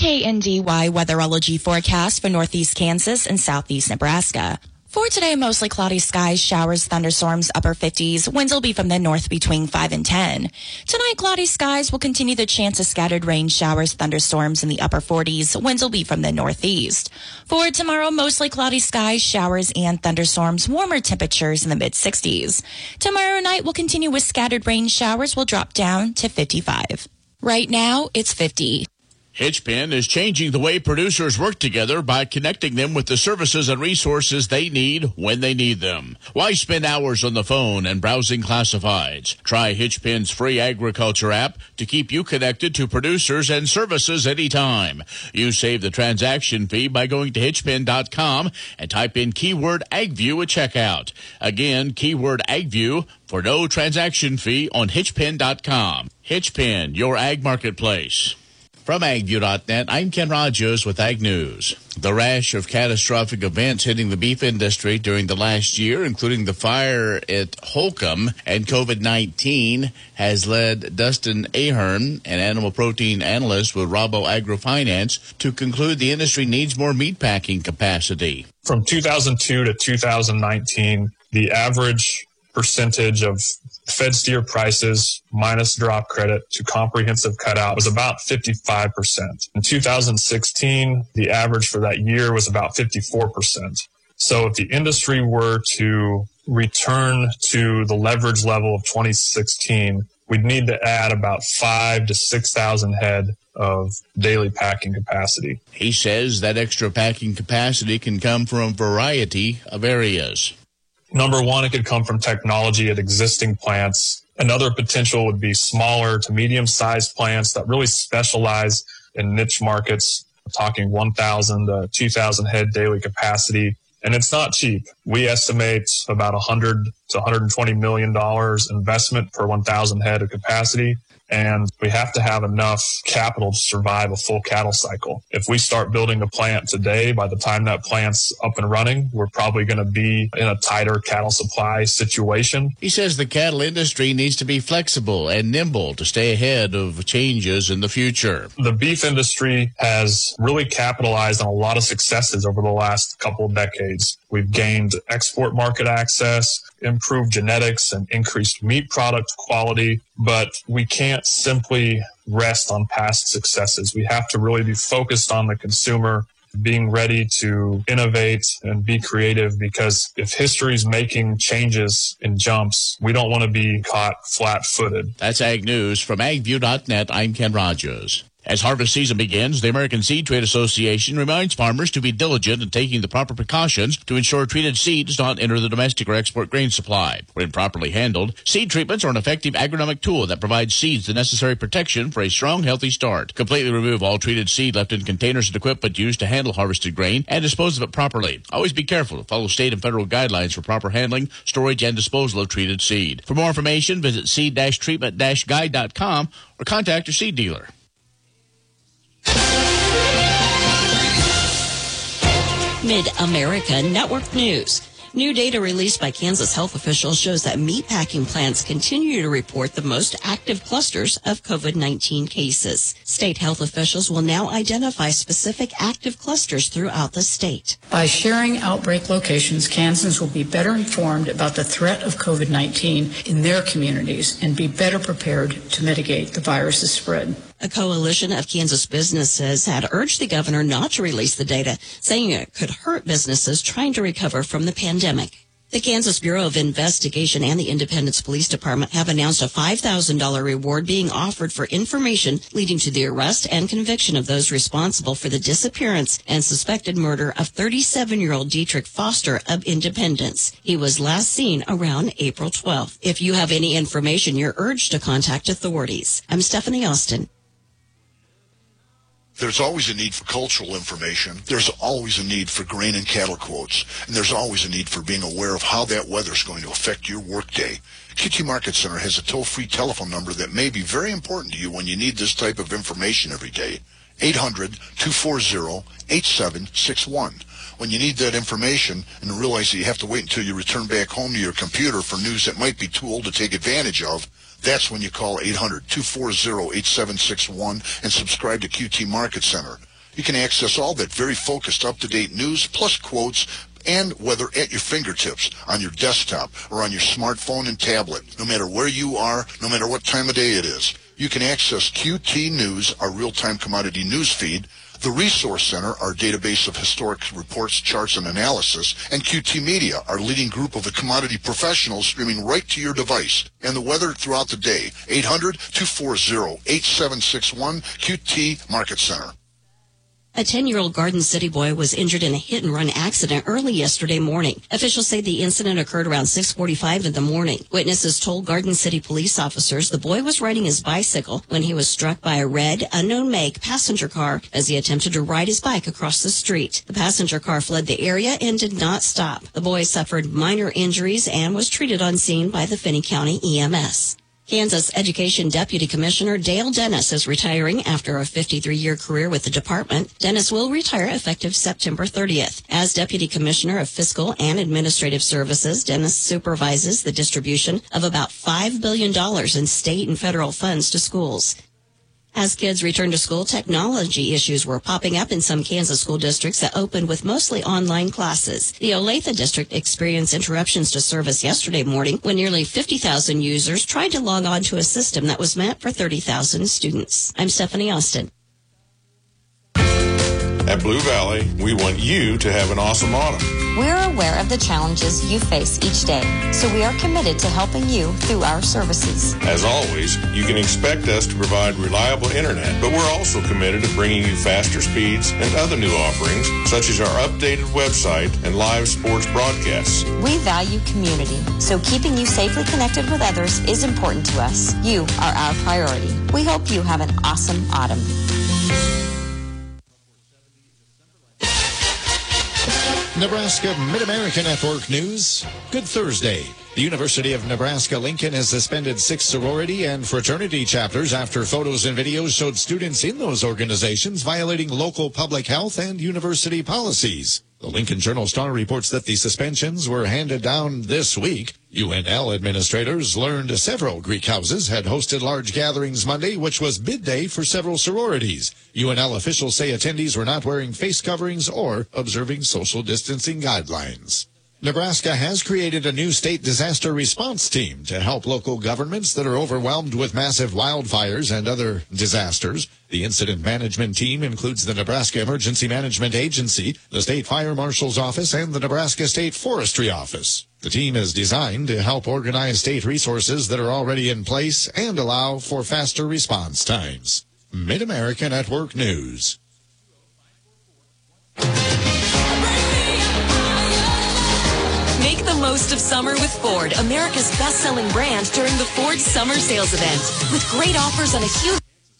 KNDY weatherology forecast for northeast Kansas and southeast Nebraska. For today, mostly cloudy skies, showers, thunderstorms, upper 50s. Winds will be from the north between 5 and 10. Tonight, cloudy skies will continue the chance of scattered rain, showers, thunderstorms in the upper 40s. Winds will be from the northeast. For tomorrow, mostly cloudy skies, showers, and thunderstorms. Warmer temperatures in the mid-60s. Tomorrow night will continue with scattered rain, showers will drop down to 55. Right now, it's 50. Hitchpin is changing the way producers work together by connecting them with the services and resources they need when they need them. Why spend hours on the phone and browsing classifieds? Try Hitchpin's free agriculture app to keep you connected to producers and services anytime. You save the transaction fee by going to hitchpin.com and type in keyword AgView at checkout. Again, keyword AgView for no transaction fee on hitchpin.com. Hitchpin, your ag marketplace. From AgView.net, I'm Ken Rogers with Ag News. The rash of catastrophic events hitting the beef industry during the last year, including the fire at Holcomb and COVID-19, has led Dustin Ahern, an animal protein analyst with Rabo AgroFinance, to conclude the industry needs more meatpacking capacity. From 2002 to 2019, the average percentage of fed steer prices minus drop credit to comprehensive cutout was about 55%. In 2016, the average for that year was about 54%. So if the industry were to return to the leverage level of 2016, we'd need to add about 5,000 to 6,000 head of daily packing capacity. He says that extra packing capacity can come from a variety of areas. Number one, it could come from technology at existing plants. Another potential would be smaller to medium-sized plants that really specialize in niche markets. We're talking 1,000 to 2,000 head daily capacity. And it's not cheap. We estimate about $100 to $120 million investment per 1,000 head of capacity. And we have to have enough capital to survive a full cattle cycle. If we start building a plant today, by the time that plant's up and running, we're probably going to be in a tighter cattle supply situation. He says the cattle industry needs to be flexible and nimble to stay ahead of changes in the future. The beef industry has really capitalized on a lot of successes over the last couple of decades. We've gained export market access, improved genetics, and increased meat product quality, but we can't simply rest on past successes. We have to really be focused on the consumer, being ready to innovate and be creative, because if history's making changes in jumps, we don't want to be caught flat-footed. That's Ag News. From AgView.net, I'm Ken Rogers. As harvest season begins, the American Seed Trade Association reminds farmers to be diligent in taking the proper precautions to ensure treated seed does not enter the domestic or export grain supply. When properly handled, seed treatments are an effective agronomic tool that provides seeds the necessary protection for a strong, healthy start. Completely remove all treated seed left in containers and equipment used to handle harvested grain and dispose of it properly. Always be careful to follow state and federal guidelines for proper handling, storage, and disposal of treated seed. For more information, visit seed-treatment-guide.com or contact your seed dealer. Mid-America Network News. New data released by Kansas health officials shows that meatpacking plants continue to report the most active clusters of COVID-19 cases. State health officials will now identify specific active clusters throughout the state. By sharing outbreak locations, Kansans will be better informed about the threat of COVID-19 in their communities and be better prepared to mitigate the virus's spread. A coalition of Kansas businesses had urged the governor not to release the data, saying it could hurt businesses trying to recover from the pandemic. The Kansas Bureau of Investigation and the Independence Police Department have announced a $5,000 reward being offered for information leading to the arrest and conviction of those responsible for the disappearance and suspected murder of 37-year-old Dietrich Foster of Independence. He was last seen around April 12th. If you have any information, you're urged to contact authorities. I'm Stephanie Austin. There's always a need for cultural information. There's always a need for grain and cattle quotes. And there's always a need for being aware of how that weather's going to affect your workday. QT Market Center has a toll-free telephone number that may be very important to you when you need this type of information every day. 800-240-8761. When you need that information and realize that you have to wait until you return back home to your computer for news that might be too old to take advantage of, that's when you call 800-240-8761 and subscribe to QT Market Center. You can access all that very focused, up-to-date news, plus quotes and weather at your fingertips on your desktop or on your smartphone and tablet, no matter where you are, no matter what time of day it is. You can access QT News, our real-time commodity news feed, the Resource Center, our database of historic reports, charts, and analysis, and QT Media, our leading group of the commodity professionals streaming right to your device, and the weather throughout the day. 800-240-8761, QT Market Center. A 10-year-old Garden City boy was injured in a hit-and-run accident early yesterday morning. Officials say the incident occurred around 6:45 in the morning. Witnesses told Garden City police officers the boy was riding his bicycle when he was struck by a red, unknown-make passenger car as he attempted to ride his bike across the street. The passenger car fled the area and did not stop. The boy suffered minor injuries and was treated on scene by the Finney County EMS. Kansas Education Deputy Commissioner Dale Dennis is retiring after a 53-year career with the department. Dennis will retire effective September 30th. As Deputy Commissioner of Fiscal and Administrative Services, Dennis supervises the distribution of about $5 billion in state and federal funds to schools. As kids return to school, technology issues were popping up in some Kansas school districts that opened with mostly online classes. The Olathe district experienced interruptions to service yesterday morning when nearly 50,000 users tried to log on to a system that was meant for 30,000 students. I'm Stephanie Austin. At Blue Valley, we want you to have an awesome autumn. We're aware of the challenges you face each day, so we are committed to helping you through our services. As always, you can expect us to provide reliable internet, but we're also committed to bringing you faster speeds and other new offerings, such as our updated website and live sports broadcasts. We value community, so keeping you safely connected with others is important to us. You are our priority. We hope you have an awesome autumn. Nebraska Mid-America Network News. Good Thursday. The University of Nebraska-Lincoln has suspended 6 sorority and fraternity chapters after photos and videos showed students in those organizations violating local public health and university policies. The Lincoln Journal-Star reports that the suspensions were handed down this week. UNL administrators learned several Greek houses had hosted large gatherings Monday, which was bid day for several sororities. UNL officials say attendees were not wearing face coverings or observing social distancing guidelines. Nebraska has created a new state disaster response team to help local governments that are overwhelmed with massive wildfires and other disasters. The incident management team includes the Nebraska Emergency Management Agency, the State Fire Marshal's Office, and the Nebraska State Forestry Office. The team is designed to help organize state resources that are already in place and allow for faster response times. Mid-America Network News. Make the most of summer with Ford, America's best-selling brand, during the Ford Summer Sales Event. With great offers on a huge...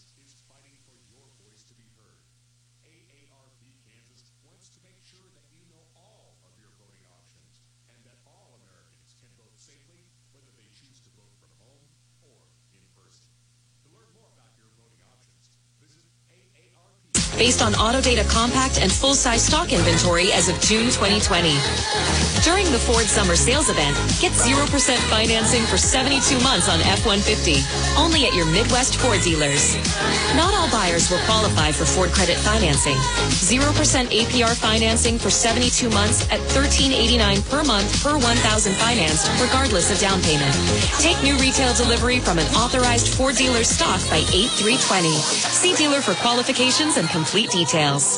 based on Autodata compact and full-size stock inventory as of June 2020. During the Ford Summer Sales Event, get 0% financing for 72 months on F-150, only at your Midwest Ford dealers. Not all buyers will qualify for Ford credit financing. 0% APR financing for 72 months at $1,389 per month per 1,000 financed, regardless of down payment. Take new retail delivery from an authorized Ford dealer stock by 8/3/20. See dealer for qualifications and complete details.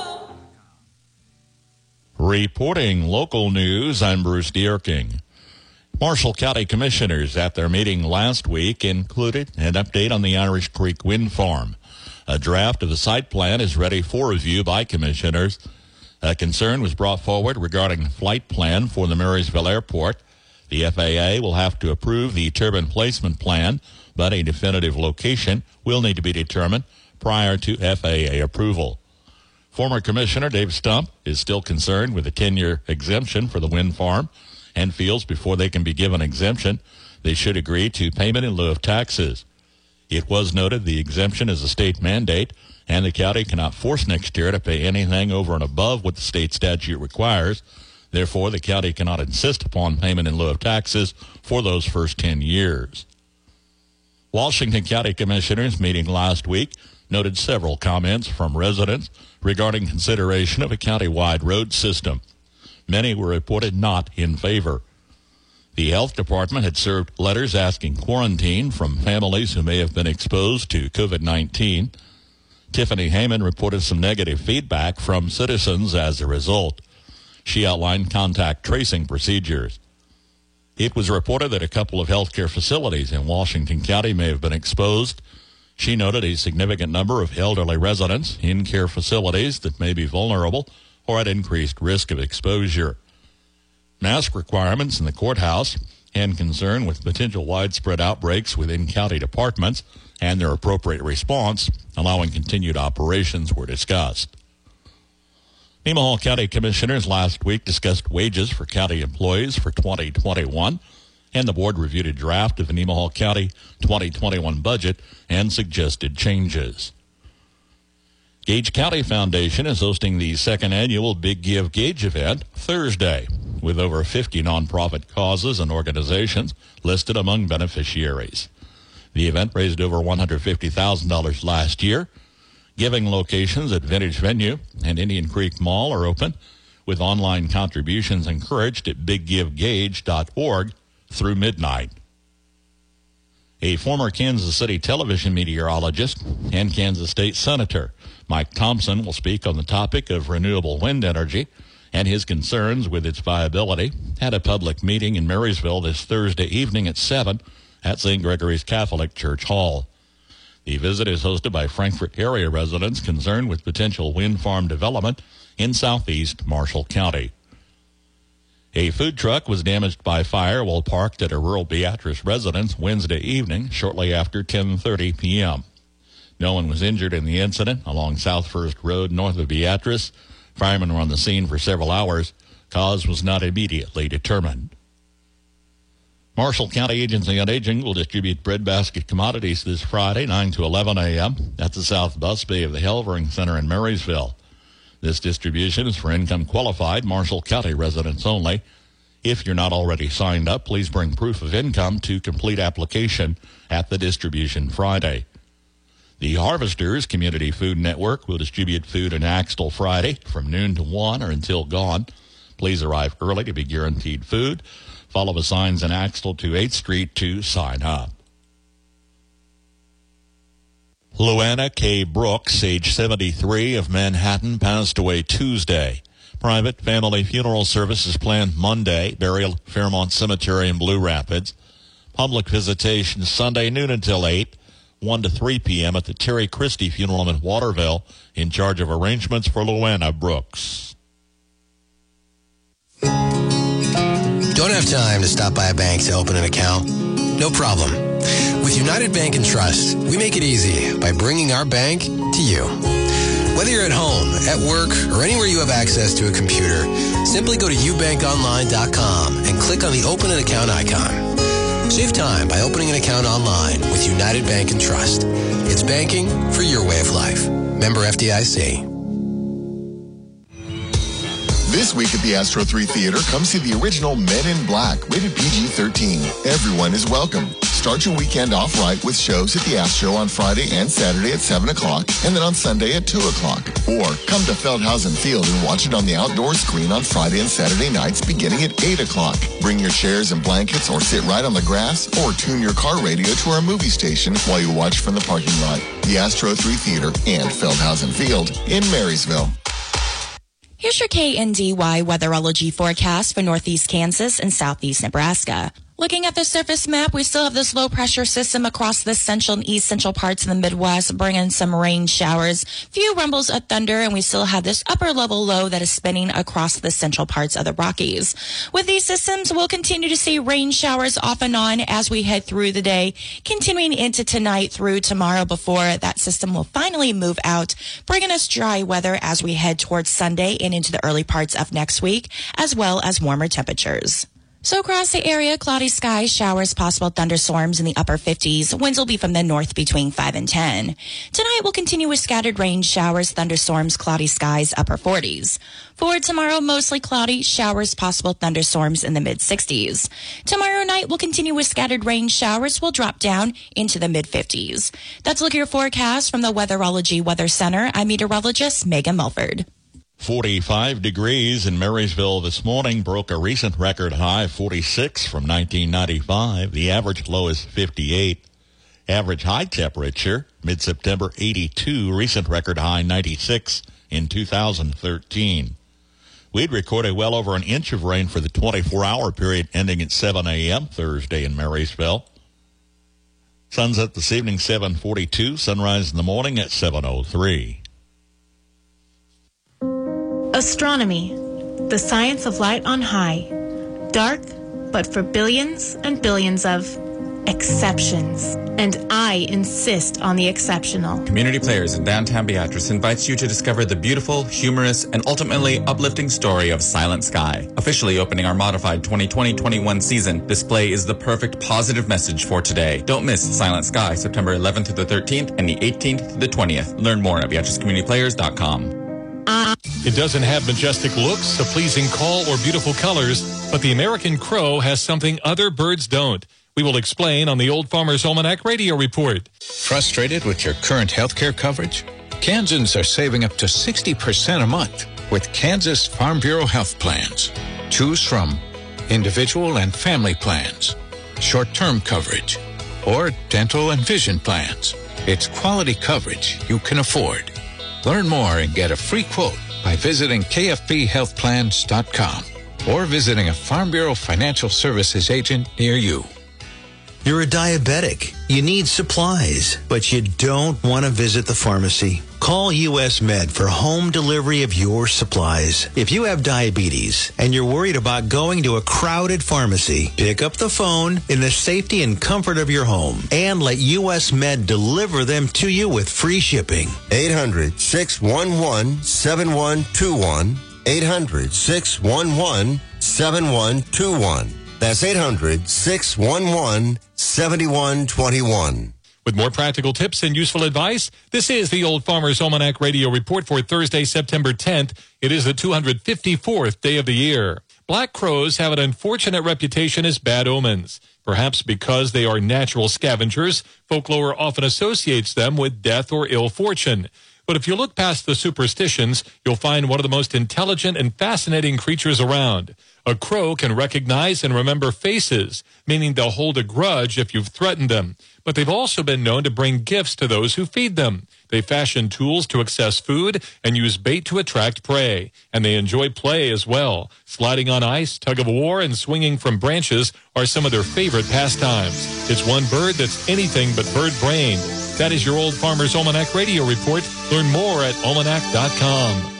Reporting local news, I'm Bruce Dierking. Marshall County Commissioners at their meeting last week included an update on the Irish Creek Wind Farm. A draft of the site plan is ready for review by commissioners. A concern was brought forward regarding the flight plan for the Marysville Airport. The FAA will have to approve the turbine placement plan, but a definitive location will need to be determined prior to FAA approval. Former Commissioner Dave Stump is still concerned with a 10-year exemption for the wind farm and feels before they can be given exemption, they should agree to payment in lieu of taxes. It was noted the exemption is a state mandate, and the county cannot force NextEra to pay anything over and above what the state statute requires. Therefore, the county cannot insist upon payment in lieu of taxes for those first 10 years. Washington County Commissioners meeting last week noted several comments from residents regarding consideration of a county-wide road system. Many were reported not in favor. The health department had served letters asking quarantine from families who may have been exposed to COVID-19. Tiffany Heyman reported some negative feedback from citizens as a result. She outlined contact tracing procedures. It was reported that a couple of healthcare facilities in Washington County may have been exposed. She noted a significant number of elderly residents in care facilities that may be vulnerable or at increased risk of exposure. Mask requirements in the courthouse and concern with potential widespread outbreaks within county departments and their appropriate response, allowing continued operations, were discussed. Nemaha County Commissioners last week discussed wages for county employees for 2021, and the board reviewed a draft of the Nemaha County 2021 budget and suggested changes. Gage County Foundation is hosting the second annual Big Give Gage event Thursday, with over 50 nonprofit causes and organizations listed among beneficiaries. The event raised over $150,000 last year. Giving locations at Vintage Venue and Indian Creek Mall are open, with online contributions encouraged at biggivegage.org through midnight. A former Kansas City television meteorologist and Kansas State Senator Mike Thompson will speak on the topic of renewable wind energy and his concerns with its viability at a public meeting in Marysville this Thursday evening at 7 at St. Gregory's Catholic Church Hall. The visit is hosted by Frankfort area residents concerned with potential wind farm development in southeast Marshall County. A food truck was damaged by fire while parked at a rural Beatrice residence Wednesday evening shortly after 10:30 p.m. No one was injured in the incident along South First Road north of Beatrice. Firemen were on the scene for several hours. Cause was not immediately determined. Marshall County Agency on Aging will distribute breadbasket commodities this Friday, 9 to 11 a.m. at the South Bus Bay of the Helvering Center in Marysville. This distribution is for income-qualified Marshall County residents only. If you're not already signed up, please bring proof of income to complete application at the distribution Friday. The Harvesters Community Food Network will distribute food in Axtell Friday from noon to 1 or until gone. Please arrive early to be guaranteed food. Follow the signs in Axtell to 8th Street to sign up. Luana K. Brooks, age 73, of Manhattan, passed away Tuesday. Private family funeral service is planned Monday, burial Fairmont Cemetery in Blue Rapids. Public visitation Sunday noon until 8, 1 to 3 p.m. at the Terry Christie Funeral Home in Waterville, in charge of arrangements for Luana Brooks. Don't have time to stop by a bank to open an account? No problem. With United Bank and Trust, we make it easy by bringing our bank to you. Whether you're at home, at work, or anywhere you have access to a computer, simply go to ubankonline.com and click on the Open an Account icon. Save time by opening an account online with United Bank and Trust. It's banking for your way of life. Member FDIC. This week at the Astro 3 Theater, come see the original Men in Black, rated PG-13. Everyone is welcome. Start your weekend off right with shows at the Astro on Friday and Saturday at 7 o'clock, and then on Sunday at 2 o'clock. Or come to Feldhausen Field and watch it on the outdoor screen on Friday and Saturday nights beginning at 8 o'clock. Bring your chairs and blankets or sit right on the grass, or tune your car radio to our movie station while you watch from the parking lot. The Astro 3 Theater and Feldhausen Field in Marysville. Here's your KNDY weatherology forecast for northeast Kansas and southeast Nebraska. Looking at the surface map, we still have this low pressure system across the central and east central parts of the Midwest, bringing some rain showers, few rumbles of thunder, and we still have this upper level low that is spinning across the central parts of the Rockies. With these systems, we'll continue to see rain showers off and on as we head through the day, continuing into tonight through tomorrow before that system will finally move out, bringing us dry weather as we head towards Sunday and into the early parts of next week, as well as warmer temperatures. So across the area, cloudy skies, showers, possible thunderstorms in the upper 50s. Winds will be from the north between 5 and 10. Tonight we'll continue with scattered rain, showers, thunderstorms, cloudy skies, upper 40s. For tomorrow, mostly cloudy, showers, possible thunderstorms in the mid-60s. Tomorrow night we'll continue with scattered rain, showers will drop down into the mid-50s. That's a look at your forecast from the Weatherology Weather Center. I'm meteorologist Megan Mulford. 45 degrees in Marysville this morning, broke a recent record high, 46 from 1995. The average low is 58. Average high temperature, mid-September, 82. Recent record high, 96 in 2013. We'd recorded well over an inch of rain for the 24-hour period ending at 7 a.m. Thursday in Marysville. Sunset this evening, 7:42. Sunrise in the morning at 7:03. Astronomy, the science of light on high. Dark, but for billions and billions of exceptions. And I insist on the exceptional. Community Players in downtown Beatrice invites you to discover the beautiful, humorous, and ultimately uplifting story of Silent Sky. Officially opening our modified 2020-21 season, this play is the perfect positive message for today. Don't miss Silent Sky, September 11th to the 13th and the 18th to the 20th. Learn more at BeatriceCommunityPlayers.com. It doesn't have majestic looks, a pleasing call, or beautiful colors, but the American crow has something other birds don't. We will explain on the Old Farmer's Almanac Radio Report. Frustrated with your current health care coverage? Kansans are saving up to 60% a month with Kansas Farm Bureau health plans. Choose from individual and family plans, short-term coverage, or dental and vision plans. It's quality coverage you can afford. Learn more and get a free quote by visiting kfbhealthplans.com or visiting a Farm Bureau Financial Services agent near you. You're a diabetic. You need supplies, but you don't want to visit the pharmacy. Call US Med for home delivery of your supplies. If you have diabetes and you're worried about going to a crowded pharmacy, pick up the phone in the safety and comfort of your home and let US Med deliver them to you with free shipping. 800-611-7121. 800-611-7121. That's 800-611-7121. With more practical tips and useful advice, this is the Old Farmer's Almanac Radio Report for Thursday, September 10th. It is the 254th day of the year. Black crows have an unfortunate reputation as bad omens. Perhaps because they are natural scavengers, folklore often associates them with death or ill fortune. But if you look past the superstitions, you'll find one of the most intelligent and fascinating creatures around. A crow can recognize and remember faces, meaning they'll hold a grudge if you've threatened them. But they've also been known to bring gifts to those who feed them. They fashion tools to access food and use bait to attract prey. And they enjoy play as well. Sliding on ice, tug-of-war, and swinging from branches are some of their favorite pastimes. It's one bird that's anything but bird-brained. That is your Old Farmer's Almanac Radio Report. Learn more at almanac.com.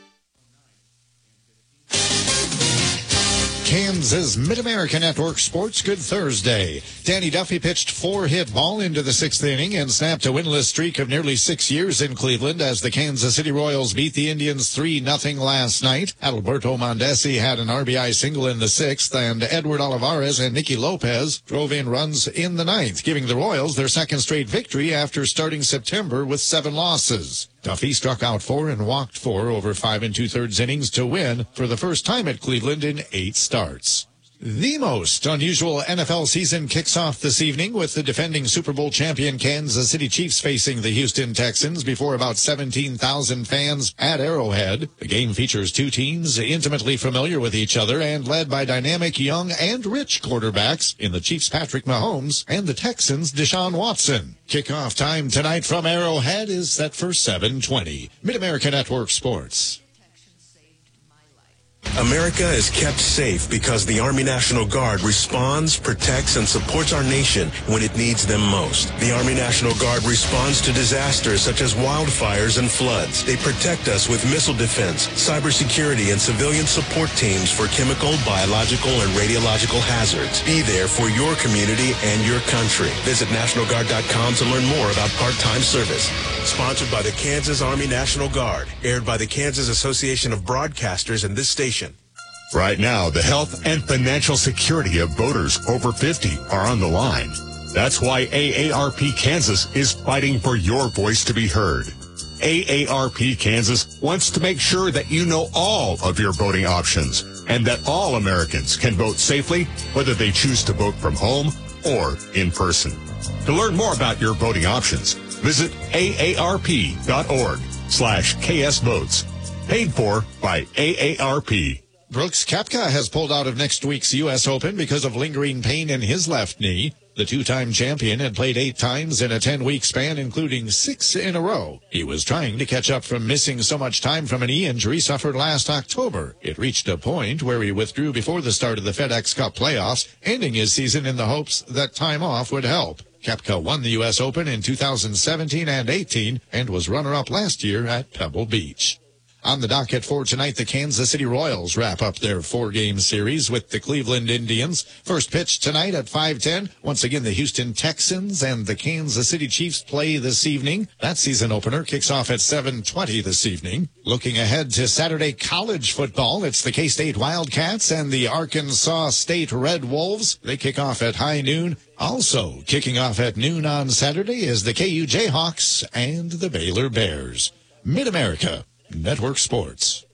Kansas Mid-America Network Sports. Good Thursday. Danny Duffy pitched 4-hit ball into the 6th inning and snapped a winless streak of nearly 6 years in Cleveland as the Kansas City Royals beat the Indians 3-0 last night. Adalberto Mondesi had an RBI single in the 6th, and Edward Olivares and Nicky Lopez drove in runs in the 9th, giving the Royals their second straight victory after starting September with 7 losses. Duffy struck out 4 and walked 4 over 5 2/3 innings to win for the first time at Cleveland in 8 starts. The most unusual NFL season kicks off this evening with the defending Super Bowl champion Kansas City Chiefs facing the Houston Texans before about 17,000 fans at Arrowhead. The game features two teams intimately familiar with each other and led by dynamic, young, and rich quarterbacks in the Chiefs' Patrick Mahomes and the Texans' Deshaun Watson. Kickoff time tonight from Arrowhead is set for 7:20. Mid-America Network Sports. America is kept safe because the Army National Guard responds, protects, and supports our nation when it needs them most. The Army National Guard responds to disasters such as wildfires and floods. They protect us with missile defense, cybersecurity, and civilian support teams for chemical, biological, and radiological hazards. Be there for your community and your country. Visit NationalGuard.com to learn more about part-time service. Sponsored by the Kansas Army National Guard. Aired by the Kansas Association of Broadcasters and this station. Right now, the health and financial security of voters over 50 are on the line. That's why AARP Kansas is fighting for your voice to be heard. AARP Kansas wants to make sure that you know all of your voting options and that all Americans can vote safely, whether they choose to vote from home or in person. To learn more about your voting options, visit aarp.org/ksvotes. Paid for by AARP. Brooks Koepka has pulled out of next week's U.S. Open because of lingering pain in his left knee. The two-time champion had played 8 times in a 10-week span, including 6 in a row. He was trying to catch up from missing so much time from a knee injury suffered last October. It reached a point where he withdrew before the start of the FedEx Cup playoffs, ending his season in the hopes that time off would help. Koepka won the U.S. Open in 2017 and 18 and was runner-up last year at Pebble Beach. On the docket for tonight, the Kansas City Royals wrap up their 4-game series with the Cleveland Indians. First pitch tonight at 5:10. Once again, the Houston Texans and the Kansas City Chiefs play this evening. That season opener kicks off at 7:20 this evening. Looking ahead to Saturday college football, it's the K-State Wildcats and the Arkansas State Red Wolves. They kick off at high noon. Also kicking off at noon on Saturday is the KU Jayhawks and the Baylor Bears. Mid-America Network Sports.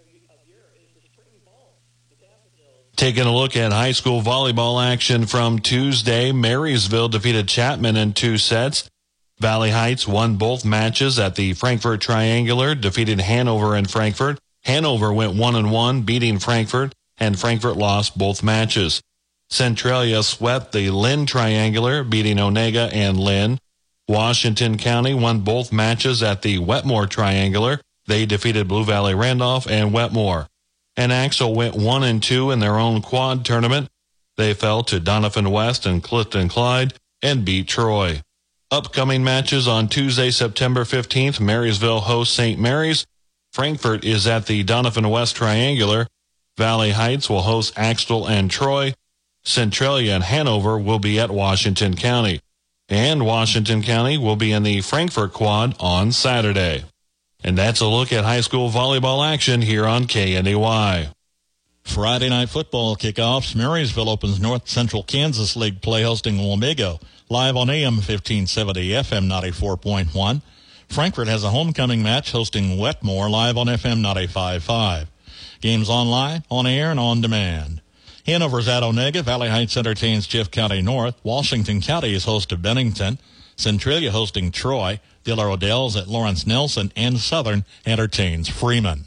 Taking a look at high school volleyball action from Tuesday, Marysville defeated Chapman in 2 sets. Valley Heights won both matches at the Frankfurt Triangular, defeated Hanover in Frankfurt. Hanover went 1-1, beating Frankfurt, and Frankfurt lost both matches. Centralia swept the Lynn Triangular, beating Onega and Lynn. Washington County won both matches at the Wetmore Triangular. They defeated Blue Valley Randolph and Wetmore. And Axel went 1-2 in their own quad tournament. They fell to Donovan West and Clifton Clyde and beat Troy. Upcoming matches on Tuesday, September 15th, Marysville hosts St. Mary's. Frankfurt is at the Donovan West Triangular. Valley Heights will host Axtell and Troy. Centralia and Hanover will be at Washington County. And Washington County will be in the Frankfurt quad on Saturday. And that's a look at high school volleyball action here on KNEY. Friday night football kickoffs. Marysville opens North Central Kansas League play hosting Wamego. Live on AM 1570, FM 94.1. Frankfurt has a homecoming match hosting Wetmore live on FM 95.5. Games online, on air, and on demand. Hanover's at Onega. Valley Heights entertains Jeff County North. Washington County is host to Bennington. Centralia hosting Troy. Diller Odell's at Lawrence Nelson, and Southern entertains Freeman.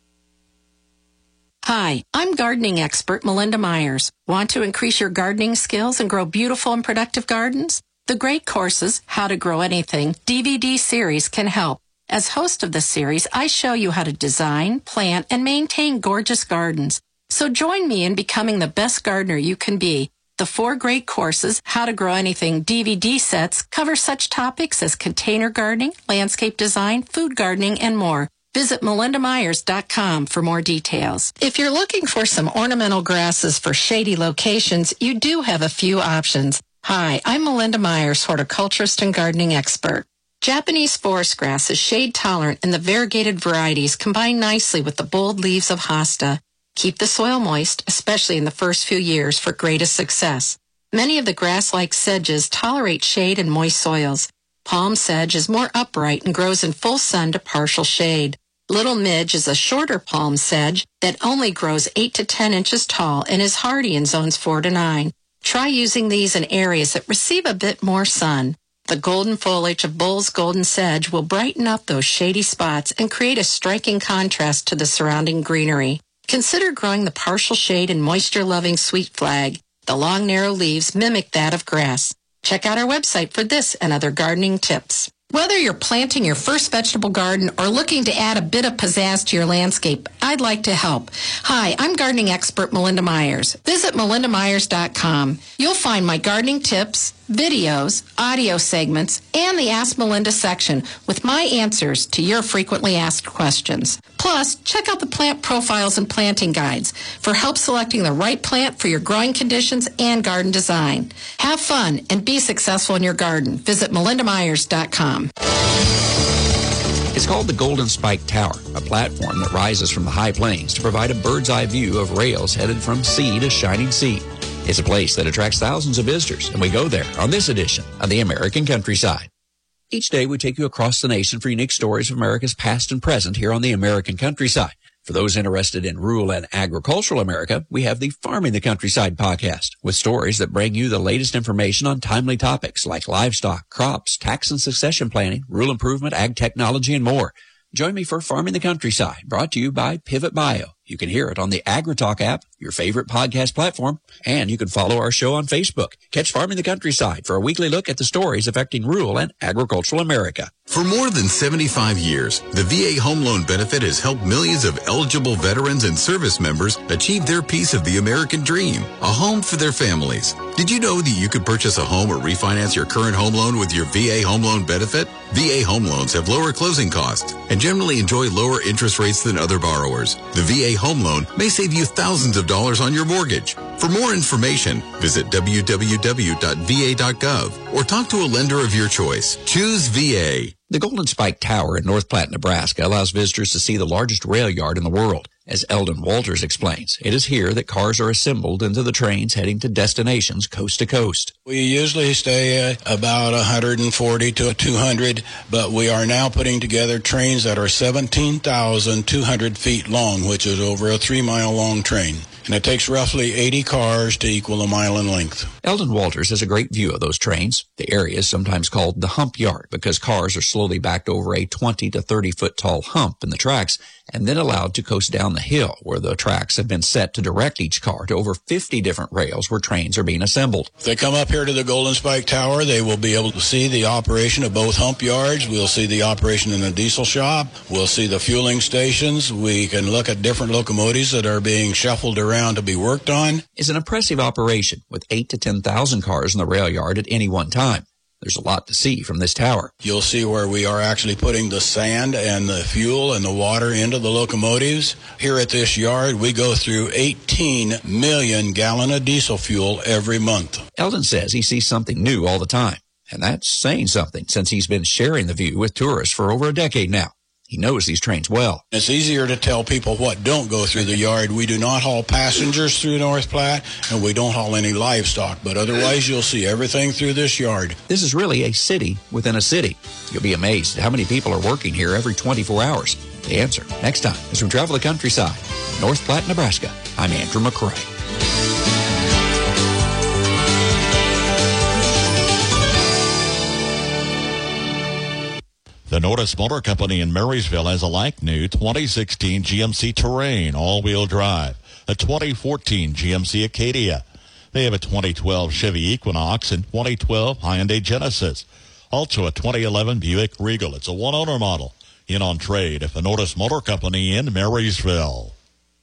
Hi, I'm gardening expert Melinda Myers. Want to increase your gardening skills and grow beautiful and productive gardens? The Great Courses, How to Grow Anything DVD series can help. As host of the series, I show you how to design, plant, and maintain gorgeous gardens. So join me in becoming the best gardener you can be. The 4 Great Courses, How to Grow Anything DVD sets cover such topics as container gardening, landscape design, food gardening, and more. Visit melindamyers.com for more details. If you're looking for some ornamental grasses for shady locations, you do have a few options. Hi, I'm Melinda Myers, horticulturist and gardening expert. Japanese forest grass is shade tolerant, and the variegated varieties combine nicely with the bold leaves of hosta. Keep the soil moist, especially in the first few years, for greatest success. Many of the grass-like sedges tolerate shade and moist soils. Palm sedge is more upright and grows in full sun to partial shade. Little midge is a shorter palm sedge that only grows 8 to 10 inches tall and is hardy in zones 4 to 9. Try using these in areas that receive a bit more sun. The golden foliage of Bull's golden sedge will brighten up those shady spots and create a striking contrast to the surrounding greenery. Consider growing the partial shade and moisture-loving sweet flag. The long, narrow leaves mimic that of grass. Check out our website for this and other gardening tips. Whether you're planting your first vegetable garden or looking to add a bit of pizzazz to your landscape, I'd like to help. Hi, I'm gardening expert Melinda Myers. Visit melindamyers.com. You'll find my gardening tips, videos, audio segments, and the Ask Melinda section with my answers to your frequently asked questions. Plus, check out the plant profiles and planting guides for help selecting the right plant for your growing conditions and garden design. Have fun and be successful in your garden. Visit melindamyers.com. It's called the Golden Spike Tower, a platform that rises from the high plains to provide a bird's eye view of rails headed from sea to shining sea. It's a place that attracts thousands of visitors, and we go there on this edition of the American Countryside. Each day we take you across the nation for unique stories of America's past and present here on the American Countryside. For those interested in rural and agricultural America, we have the Farming the Countryside podcast with stories that bring you the latest information on timely topics like livestock, crops, tax and succession planning, rural improvement, ag technology, and more. Join me for Farming the Countryside, brought to you by Pivot Bio. You can hear it on the AgriTalk app, your favorite podcast platform, and you can follow our show on Facebook. Catch Farming the Countryside for a weekly look at the stories affecting rural and agricultural America. For more than 75 years, the VA Home Loan Benefit has helped millions of eligible veterans and service members achieve their piece of the American dream, a home for their families. Did you know that you could purchase a home or refinance your current home loan with your VA Home Loan Benefit? VA home loans have lower closing costs and generally enjoy lower interest rates than other borrowers. The VA Home Loan may save you thousands of dollars on your mortgage. For more information, visit www.va.gov or talk to a lender of your choice. Choose VA. The Golden Spike Tower in North Platte, Nebraska allows visitors to see the largest rail yard in the world. As Eldon Walters explains, it is here that cars are assembled into the trains heading to destinations coast to coast. We usually stay at about 140 to 200, but we are now putting together trains that are 17,200 feet long, which is over a 3-mile long train. And it takes roughly 80 cars to equal a mile in length. Eldon Walters has a great view of those trains. The area is sometimes called the hump yard because cars are slowly backed over a 20 to 30 foot tall hump in the tracks and then allowed to coast down the hill where the tracks have been set to direct each car to over 50 different rails where trains are being assembled. If they come up here to the Golden Spike Tower, they will be able to see the operation of both hump yards. We'll see the operation in the diesel shop. We'll see the fueling stations. We can look at different locomotives that are being shuffled around to be worked on. It's an impressive operation with 8 to 10,000 cars in the rail yard at any one time. There's a lot to see from this tower. You'll see where we are actually putting the sand and the fuel and the water into the locomotives. Here at this yard, we go through 18 million gallons of diesel fuel every month. Eldon says he sees something new all the time, and that's saying something since he's been sharing the view with tourists for over a decade now. He knows these trains well. It's easier to tell people what don't go through the yard. We do not haul passengers through North Platte, and we don't haul any livestock, but otherwise you'll see everything through this yard. This is really a city within a city. You'll be amazed at how many people are working here every 24 hours. The answer next time as we travel the countryside. North Platte, Nebraska. I'm Andrew McCrae. The Norris Motor Company in Marysville has a like-new 2016 GMC Terrain all-wheel drive, a 2014 GMC Acadia. They have a 2012 Chevy Equinox and 2012 Hyundai Genesis. Also a 2011 Buick Regal. It's a one-owner model. In on trade at the Norris Motor Company in Marysville.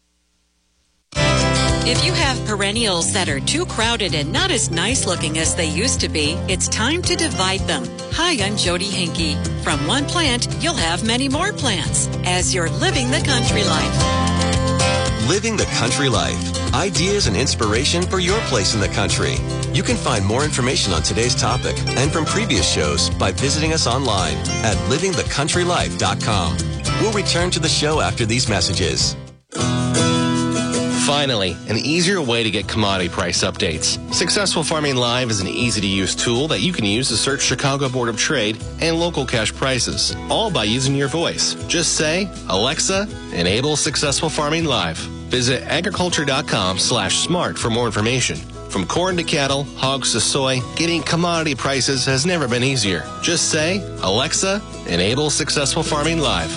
If you have perennials that are too crowded and not as nice looking as they used to be, it's time to divide them. Hi, I'm Jody Hinkey. From one plant, you'll have many more plants as you're living the country life. Living the country life. Ideas and inspiration for your place in the country. You can find more information on today's topic and from previous shows by visiting us online at livingthecountrylife.com. We'll return to the show after these messages. Finally, an easier way to get commodity price updates. Successful Farming Live is an easy-to-use tool that you can use to search Chicago Board of Trade and local cash prices, all by using your voice. Just say, Alexa, enable Successful Farming Live. Visit agriculture.com/smart for more information. From corn to cattle, hogs to soy, getting commodity prices has never been easier. Just say, Alexa, enable Successful Farming Live.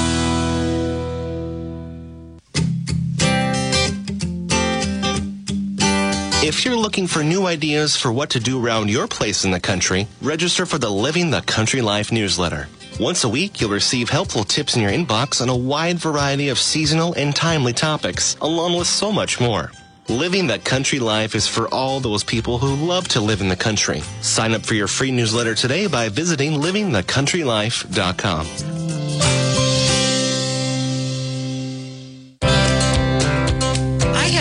If you're looking for new ideas for what to do around your place in the country, register for the Living the Country Life newsletter. Once a week, you'll receive helpful tips in your inbox on a wide variety of seasonal and timely topics, along with so much more. Living the Country Life is for all those people who love to live in the country. Sign up for your free newsletter today by visiting livingthecountrylife.com.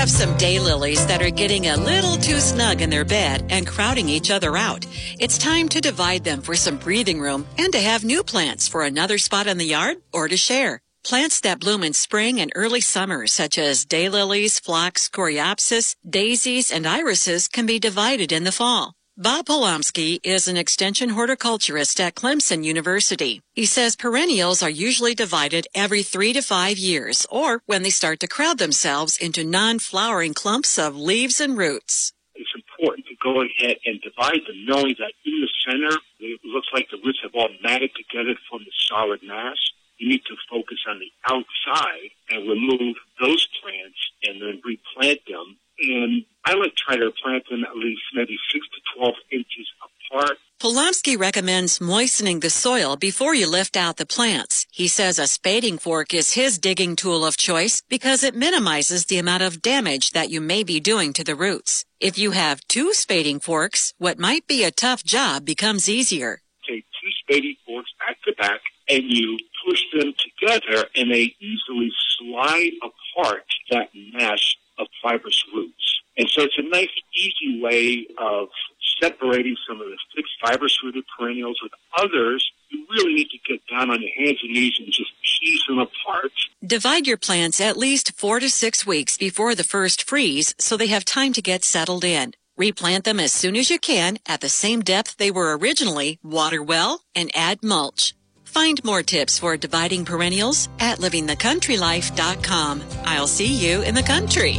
have some daylilies that are getting a little too snug in their bed and crowding each other out. It's time to divide them for some breathing room and to have new plants for another spot in the yard or to share. Plants that bloom in spring and early summer, such as daylilies, phlox, coreopsis, daisies, and irises, can be divided in the fall. Bob Polomsky is an extension horticulturist at Clemson University. He says perennials are usually divided every 3 to 5 years, or when they start to crowd themselves into non-flowering clumps of leaves and roots. It's important to go ahead and divide them, knowing that in the center, it looks like the roots have all matted together from the solid mass. You need to focus on the outside and remove those plants and then replant them. And I like to try to plant them at least maybe 6 to 12 inches apart. Polomsky recommends moistening the soil before you lift out the plants. He says a spading fork is his digging tool of choice because it minimizes the amount of damage that you may be doing to the roots. If you have 2 spading forks, what might be a tough job becomes easier. Take 2 spading forks back to back, and you push them together, and they easily slide apart that mass of fibrous roots. And so it's a nice, easy way of separating some of the thick fibrous-rooted perennials with others. You really need to get down on your hands and knees and just tease them apart. Divide your plants at least 4 to 6 weeks before the first freeze so they have time to get settled in. Replant them as soon as you can at the same depth they were originally, water well, and add mulch. Find more tips for dividing perennials at livingthecountrylife.com. I'll see you in the country.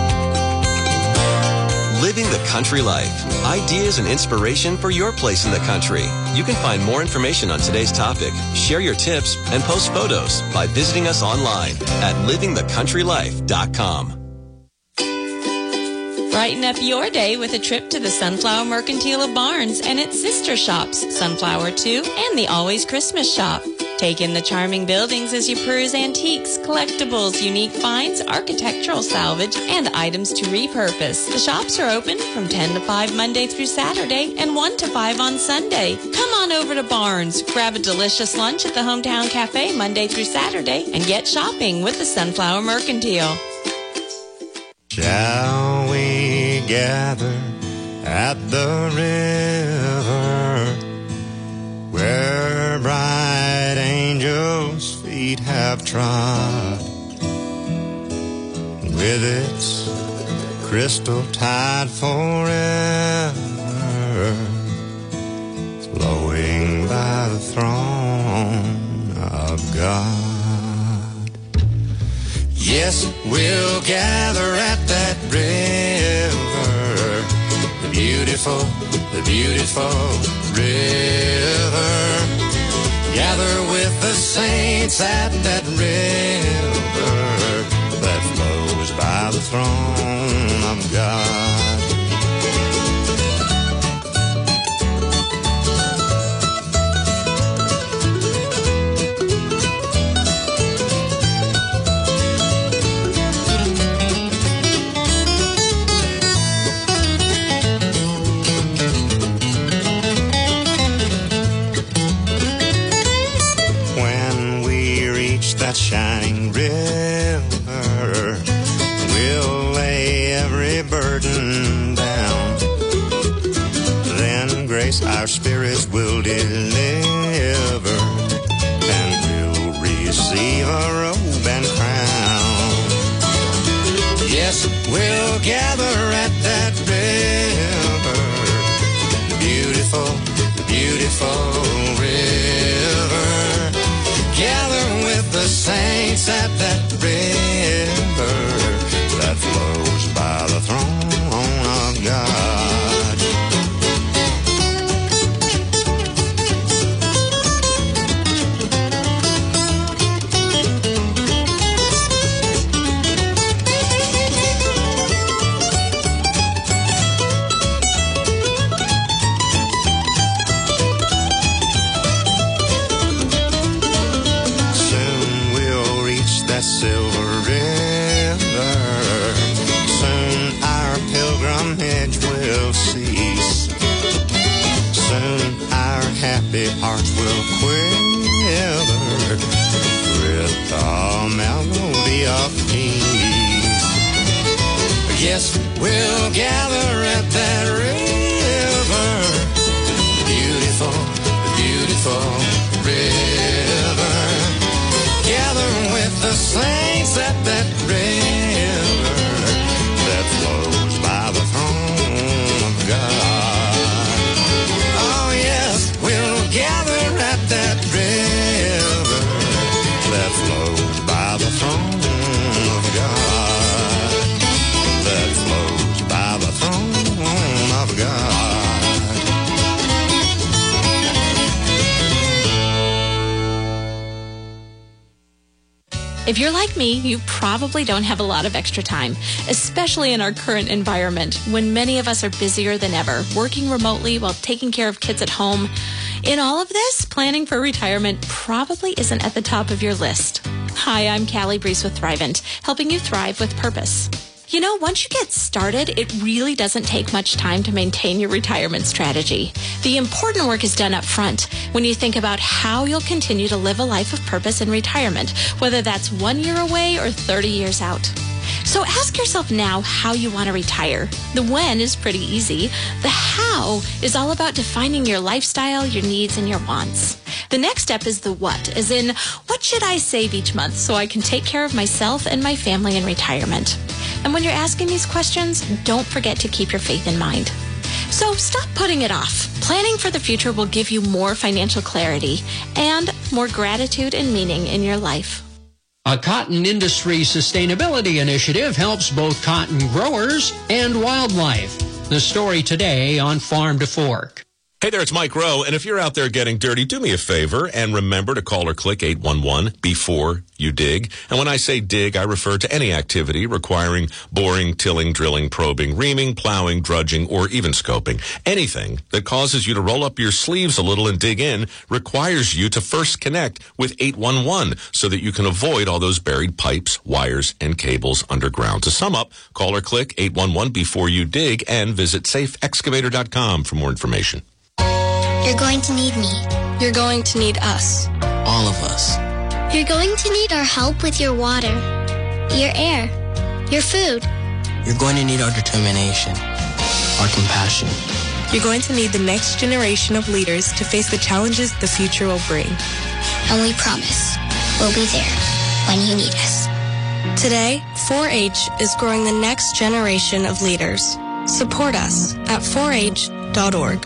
Living the Country Life. Ideas and inspiration for your place in the country. You can find more information on today's topic, share your tips, and post photos by visiting us online at livingthecountrylife.com. Brighten up your day with a trip to the Sunflower Mercantile of Barnes and its sister shops, Sunflower 2 and the Always Christmas Shop. Take in the charming buildings as you peruse antiques, collectibles, unique finds, architectural salvage, and items to repurpose. The shops are open from 10 to 5 Monday through Saturday and 1 to 5 on Sunday. Come on over to Barnes, grab a delicious lunch at the Hometown Cafe Monday through Saturday, and get shopping with the Sunflower Mercantile. Shall we gather at the river where bright angels' feet have trod, with its crystal tide forever flowing by the throne of God? Yes, we'll gather at that river, the beautiful river. Gather with the saints at that river that flows by the throne of God. That shining river, we'll lay every burden down. Then grace our spirits will deliver, and we'll receive a robe and crown. Yes, we'll gather at that river, the beautiful river. Gather with the saints at that river that flows by the throne of God. Silver river, soon our pilgrimage will cease. Soon our happy hearts will quiver with the melody of peace. yes, we'll gather at that river. Beautiful, beautiful river. Gather with the saints at that river that flows by the throne of God. Oh yes, we'll gather at that river that flows by the throne of God. That flows by the throne of God. If you're like me, you probably don't have a lot of extra time, especially in our current environment when many of us are busier than ever, working remotely while taking care of kids at home. In all of this, planning for retirement probably isn't at the top of your list. Hi, I'm Callie Brees with Thrivent, helping you thrive with purpose. You know, once you get started, it really doesn't take much time to maintain your retirement strategy. The important work is done up front when you think about how you'll continue to live a life of purpose in retirement, whether that's 1 year away or 30 years out. So ask yourself now how you want to retire. The when is pretty easy. The how is all about defining your lifestyle, your needs, and your wants. The next step is the what, as in, what should I save each month so I can take care of myself and my family in retirement? And when you're asking these questions, don't forget to keep your faith in mind. So stop putting it off. Planning for the future will give you more financial clarity and more gratitude and meaning in your life. A cotton industry sustainability initiative helps both cotton growers and wildlife. The story today on Farm to Fork. Hey there, it's Mike Rowe, and if you're out there getting dirty, do me a favor and remember to call or click 811 before you dig. And when I say dig, I refer to any activity requiring boring, tilling, drilling, probing, reaming, plowing, drudging, or even scoping. Anything that causes you to roll up your sleeves a little and dig in requires you to first connect with 811 so that you can avoid all those buried pipes, wires, and cables underground. To sum up, call or click 811 before you dig and visit safeexcavator.com for more information. You're going to need me. You're going to need us. All of us. You're going to need our help with your water, your air, your food. You're going to need our determination, our compassion. You're going to need the next generation of leaders to face the challenges the future will bring. And we promise we'll be there when you need us. Today, 4-H is growing the next generation of leaders. Support us at 4h.org.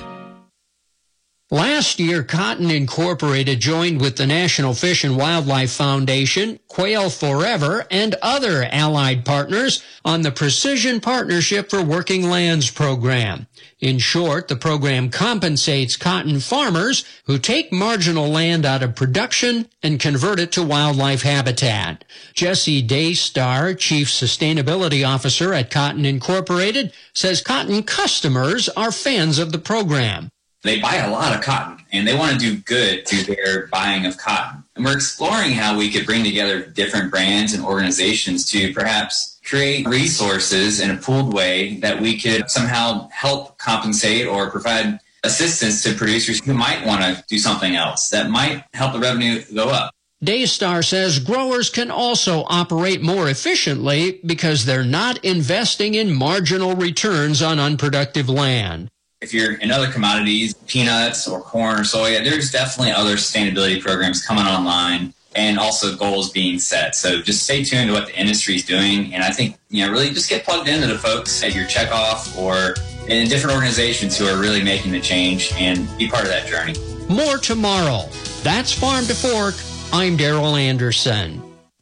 Last year, Cotton Incorporated joined with the National Fish and Wildlife Foundation, Quail Forever, and other allied partners on the Precision Partnership for Working Lands program. In short, the program compensates cotton farmers who take marginal land out of production and convert it to wildlife habitat. Jesse Daystar, Chief Sustainability Officer at Cotton Incorporated, says cotton customers are fans of the program. They buy a lot of cotton, and they want to do good through their buying of cotton. And we're exploring how we could bring together different brands and organizations to perhaps create resources in a pooled way that we could somehow help compensate or provide assistance to producers who might want to do something else that might help the revenue go up. Daystar says growers can also operate more efficiently because they're not investing in marginal returns on unproductive land. If you're in other commodities, peanuts or corn or soy, there's definitely other sustainability programs coming online and also goals being set. So just stay tuned to what the industry is doing. And I think, really just get plugged into the folks at your checkoff or in different organizations who are really making the change and be part of that journey. More tomorrow. That's Farm to Fork. I'm Daryl Anderson.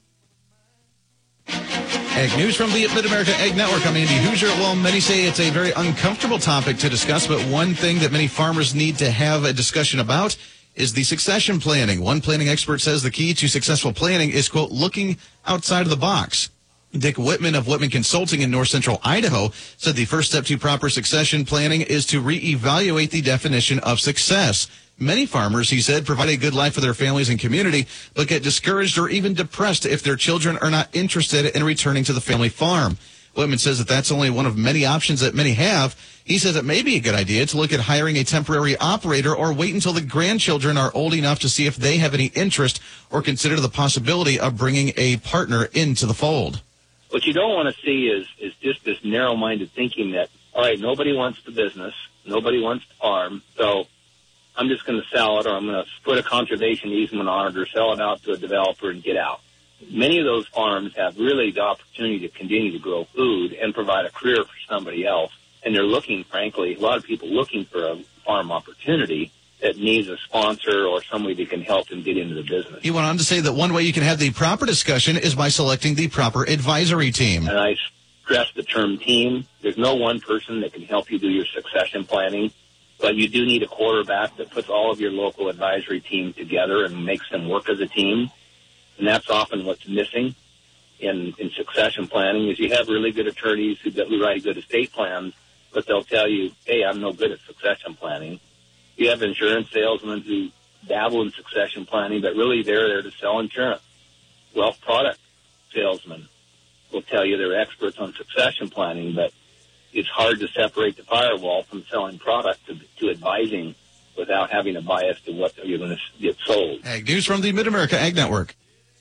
Ag News from the Mid-America Ag Network. I'm Andy Hoosier. Well, many say it's a very uncomfortable topic to discuss, but one thing that many farmers need to have a discussion about is the succession planning. One planning expert says the key to successful planning is, quote, looking outside of the box. Dick Whitman of Whitman Consulting in north central Idaho said the first step to proper succession planning is to reevaluate the definition of success. Many farmers, he said, provide a good life for their families and community, but get discouraged or even depressed if their children are not interested in returning to the family farm. Whitman says that that's only one of many options that many have. He says it may be a good idea to look at hiring a temporary operator or wait until the grandchildren are old enough to see if they have any interest or consider the possibility of bringing a partner into the fold. What you don't want to see is just this narrow-minded thinking that, all right, nobody wants the business, nobody wants the farm, so I'm just going to sell it, or I'm going to put a conservation easement on it, or sell it out to a developer and get out. Many of those farms have really the opportunity to continue to grow food and provide a career for somebody else. And they're looking, frankly, a lot of people looking for a farm opportunity that needs a sponsor or somebody that can help them get into the business. He went on to say that one way you can have the proper discussion is by selecting the proper advisory team. And I stress the term team. There's no one person that can help you do your succession planning, but you do need a quarterback that puts all of your local advisory team together and makes them work as a team. And that's often what's missing in succession planning is you have really good attorneys who write good estate plans, but they'll tell you, hey, I'm no good at succession planning. You have insurance salesmen who dabble in succession planning, but really they're there to sell insurance. Wealth product salesmen will tell you they're experts on succession planning, but it's hard to separate the firewall from selling product to advising without having a bias to what you're going to get sold. Ag News from the Mid-America Ag Network.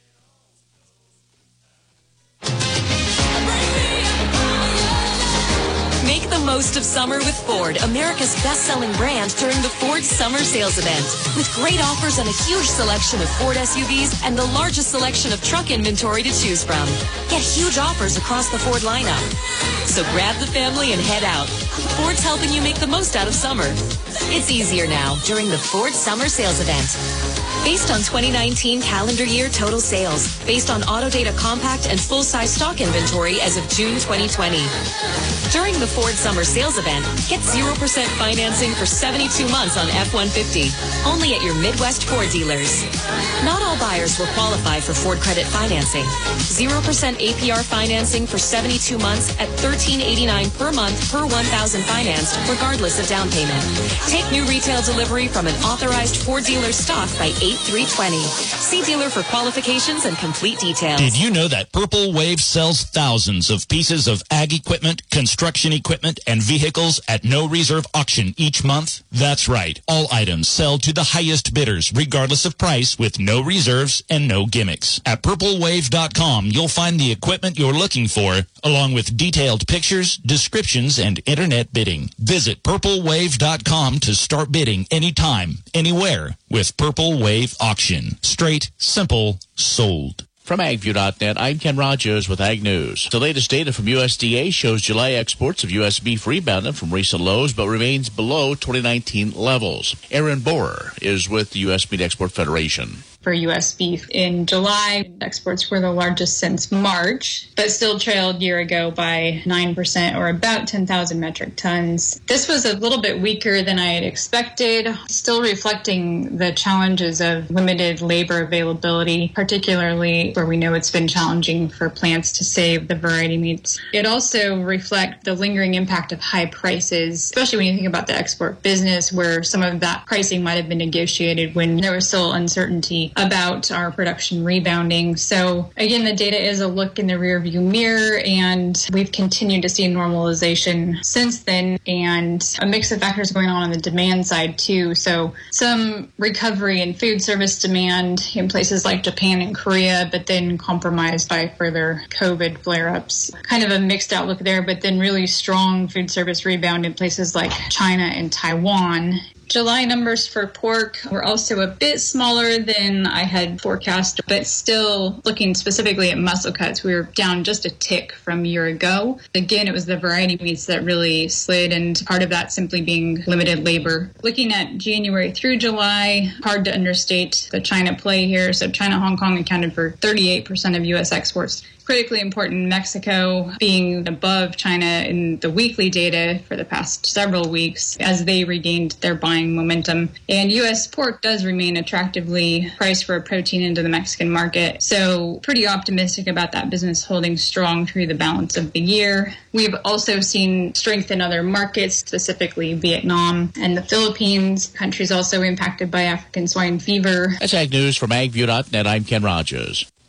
Make the most of summer with Ford, America's best-selling brand during the Ford Summer Sales Event. With great offers on a huge selection of Ford SUVs and the largest selection of truck inventory to choose from. Get huge offers across the Ford lineup. So grab the family and head out. Ford's helping you make the most out of summer. It's easier now during the Ford Summer Sales Event. Based on 2019 calendar year total sales, based on Autodata compact and full-size stock inventory as of June 2020. During the Ford Summer Sales Event, get 0% financing for 72 months on F-150, only at your Midwest Ford dealers. Not all buyers will qualify for Ford credit financing. 0% APR financing for 72 months at $13.89 per month per 1,000 financed, regardless of down payment. Take new retail delivery from an authorized Ford dealer stock by 8/3/20. See dealer for qualifications and complete details. Did you know that Purple Wave sells thousands of pieces of ag equipment, construction equipment, and vehicles at no reserve auction each month? That's right. All items sell to the highest bidders, regardless of price, with no reserves and no gimmicks. At purplewave.com, you'll find the equipment you're looking for, along with detailed pictures, descriptions, and internet bidding. Visit purplewave.com to start bidding anytime, anywhere with Purple Wave Auction. Straight, simple, sold. From AgView.net, I'm Ken Rogers with Ag News. The latest data from USDA shows July exports of U.S. beef rebounded from recent lows, but remains below 2019 levels. Aaron Borer is with the U.S. Meat Export Federation. For U.S. beef in July, exports were the largest since March, but still trailed year ago by 9% or about 10,000 metric tons. This was a little bit weaker than I had expected, still reflecting the challenges of limited labor availability, particularly where we know it's been challenging for plants to save the variety meats. It also reflects the lingering impact of high prices, especially when you think about the export business, where some of that pricing might have been negotiated when there was still uncertainty about our production rebounding. So again, the data is a look in the rearview mirror, and we've continued to see normalization since then, and a mix of factors going on the demand side too. So some recovery in food service demand in places like Japan and Korea, but then compromised by further COVID flare-ups. Kind of a mixed outlook there, but then really strong food service rebound in places like China and Taiwan. July numbers for pork were also a bit smaller than I had forecast, but still looking specifically at muscle cuts, we were down just a tick from a year ago. Again, it was the variety meats that really slid, and part of that simply being limited labor. Looking at January through July, hard to understate the China play here. So China, Hong Kong accounted for 38% of U.S. exports. Critically important, Mexico being above China in the weekly data for the past several weeks as they regained their buying momentum. And U.S. pork does remain attractively priced for protein into the Mexican market. So pretty optimistic about that business holding strong through the balance of the year. We've also seen strength in other markets, specifically Vietnam and the Philippines, countries also impacted by African swine fever. That's Ag News from AgView.net. I'm Ken Rogers.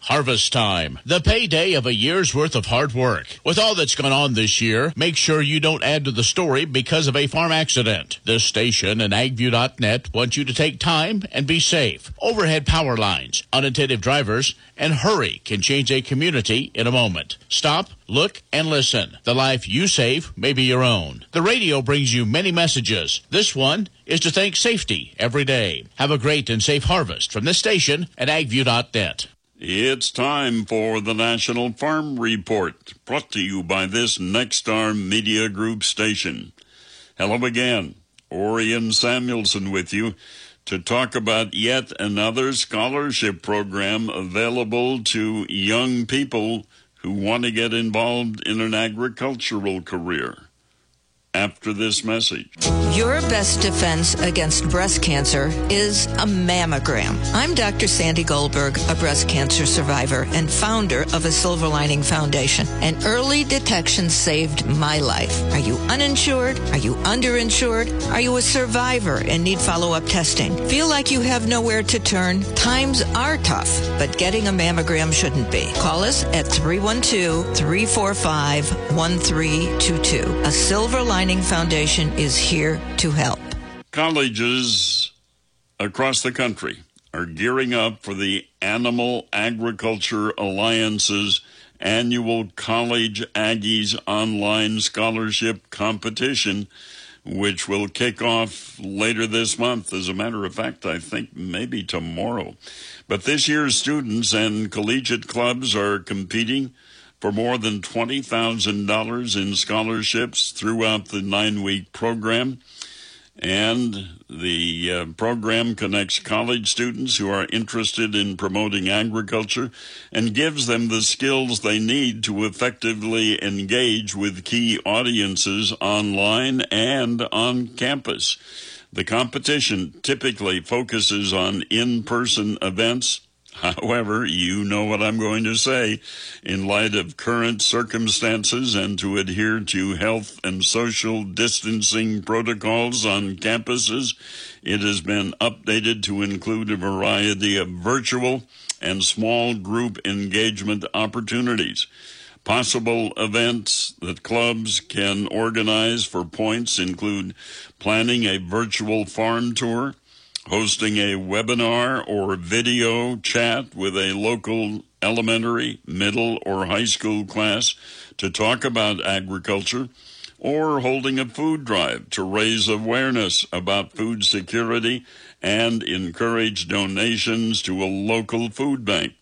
Harvest time, the payday of a year's worth of hard work. With all that's gone on this year, make sure you don't add to the story because of a farm accident. This station and AgView.net want you to take time and be safe. Overhead power lines, unattentive drivers, and hurry can change a community in a moment. Stop, look, and listen. The life you save may be your own. The radio brings you many messages. This one is to thank safety every day. Have a great and safe harvest from this station and AgView.net. It's time for the National Farm Report, brought to you by this Nexstar Media Group station. Hello again, Orion Samuelson with you to talk about yet another scholarship program available to young people who want to get involved in an agricultural career. After this message. Your best defense against breast cancer is a mammogram. I'm Dr. Sandy Goldberg, a breast cancer survivor and founder of a Silver Lining Foundation. And early detection saved my life. Are you uninsured? Are you underinsured? Are you a survivor and need follow-up testing? Feel like you have nowhere to turn? Times are tough, but getting a mammogram shouldn't be. Call us at 312-345-1322. A Silver Lining Foundation is here to help. Colleges across the country are gearing up for the Animal Agriculture Alliance's annual College Aggies Online Scholarship Competition, which will kick off later this month. As a matter of fact, I think maybe tomorrow. But this year's students and collegiate clubs are competing for more than $20,000 in scholarships throughout the 9-week program. And the program connects college students who are interested in promoting agriculture and gives them the skills they need to effectively engage with key audiences online and on campus. The competition typically focuses on in-person events. However, you know what I'm going to say. In light of current circumstances and to adhere to health and social distancing protocols on campuses, it has been updated to include a variety of virtual and small group engagement opportunities. Possible events that clubs can organize for points include planning a virtual farm tour, hosting a webinar or video chat with a local elementary, middle, or high school class to talk about agriculture, or holding a food drive to raise awareness about food security and encourage donations to a local food bank.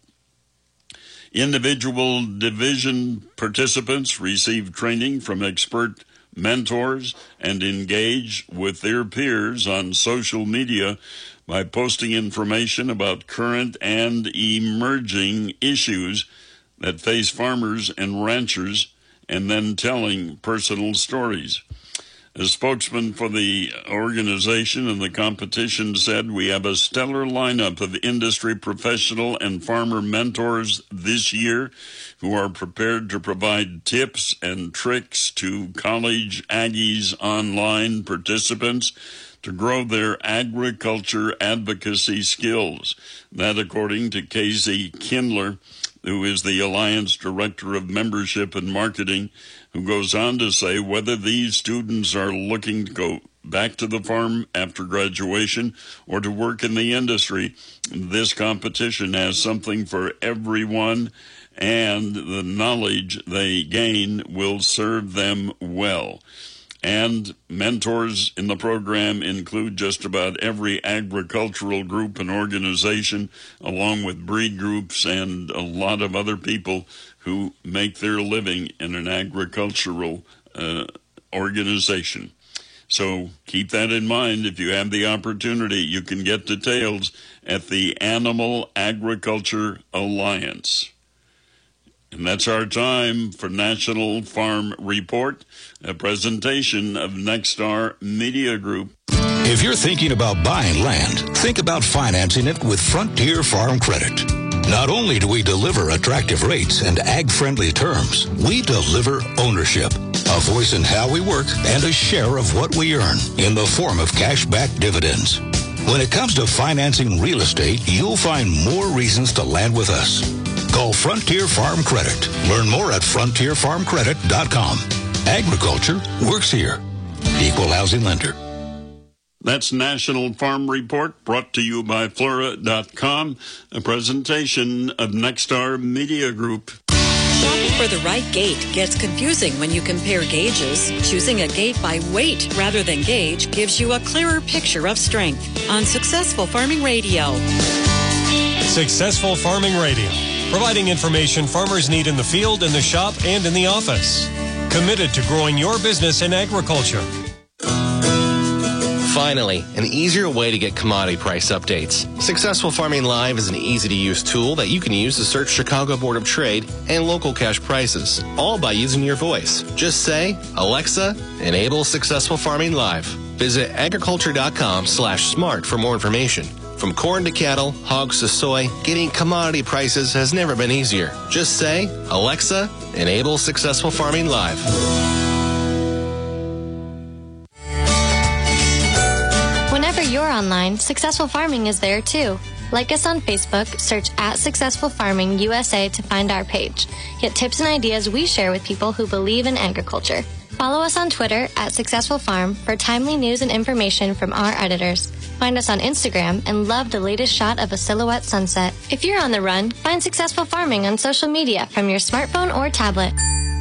Individual division participants receive training from expert mentors and engage with their peers on social media by posting information about current and emerging issues that face farmers and ranchers, and then telling personal stories. A spokesman for the organization and the competition said, "We have a stellar lineup of industry professional and farmer mentors this year who are prepared to provide tips and tricks to College Aggies Online participants to grow their agriculture advocacy skills." That according to Casey Kindler, who is the Alliance Director of Membership and Marketing, who goes on to say whether these students are looking to go back to the farm after graduation or to work in the industry, this competition has something for everyone, and the knowledge they gain will serve them well. And mentors in the program include just about every agricultural group and organization, along with breed groups and a lot of other people who make their living in an agricultural organization. So keep that in mind. If you have the opportunity, you can get details at the Animal Agriculture Alliance. And that's our time for National Farm Report, a presentation of Nexstar Media Group. If you're thinking about buying land, think about financing it with Frontier Farm Credit. Not only do we deliver attractive rates and ag-friendly terms, we deliver ownership, a voice in how we work, and a share of what we earn in the form of cash-back dividends. When it comes to financing real estate, you'll find more reasons to land with us. Call Frontier Farm Credit. Learn more at frontierfarmcredit.com. Agriculture works here. Equal housing lender. That's National Farm Report, brought to you by Flora.com, a presentation of Nexstar Media Group. Shopping for the right gate gets confusing when you compare gauges. Choosing a gate by weight rather than gauge gives you a clearer picture of strength. On Successful Farming Radio. Successful Farming Radio, providing information farmers need in the field, in the shop, and in the office. Committed to growing your business in agriculture. Finally, an easier way to get commodity price updates. Successful Farming Live is an easy-to-use tool that you can use to search Chicago Board of Trade and local cash prices, all by using your voice. Just say, Alexa, enable Successful Farming Live. Visit agriculture.com/smart for more information. From corn to cattle, hogs to soy, getting commodity prices has never been easier. Just say, Alexa, enable Successful Farming Live. Whenever you're online, Successful Farming is there too. Like us on Facebook, search @Successful Farming USA to find our page. Get tips and ideas we share with people who believe in agriculture. Follow us on Twitter @SuccessfulFarm for timely news and information from our editors. Find us on Instagram and love the latest shot of a silhouette sunset. If you're on the run, find Successful Farming on social media from your smartphone or tablet.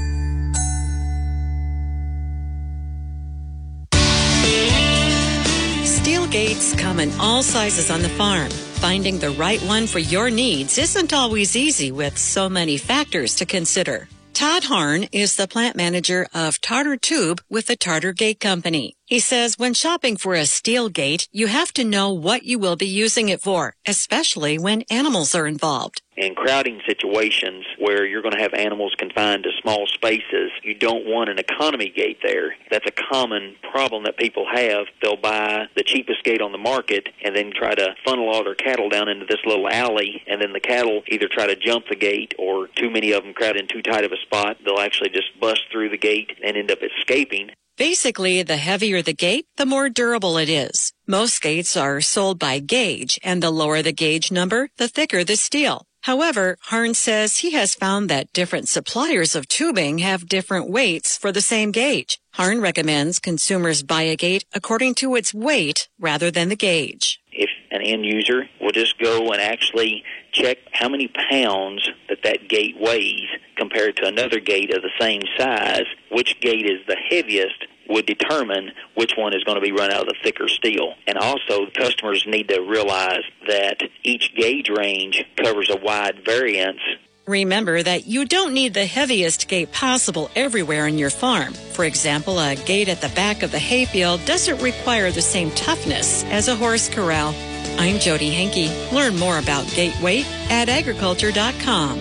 Steel gates come in all sizes on the farm. Finding the right one for your needs isn't always easy with so many factors to consider. Todd Harn is the plant manager of Tartar Tube with the Tartar Gate Company. He says when shopping for a steel gate, you have to know what you will be using it for, especially when animals are involved. In crowding situations where you're going to have animals confined to small spaces, you don't want an economy gate there. That's a common problem that people have. They'll buy the cheapest gate on the market and then try to funnel all their cattle down into this little alley, and then the cattle either try to jump the gate or too many of them crowd in too tight of a spot. They'll actually just bust through the gate and end up escaping. Basically, the heavier the gate, the more durable it is. Most gates are sold by gauge, and the lower the gauge number, the thicker the steel. However, Harn says he has found that different suppliers of tubing have different weights for the same gauge. Harn recommends consumers buy a gate according to its weight rather than the gauge. If an end user will just go and actually check how many pounds that gate weighs compared to another gate of the same size, which gate is the heaviest would determine which one is going to be run out of the thicker steel. And also, customers need to realize that each gauge range covers a wide variance. Remember that you don't need the heaviest gate possible everywhere in your farm. For example, a gate at the back of the hayfield doesn't require the same toughness as a horse corral. I'm Jody Henke. Learn more about gate weight at agriculture.com.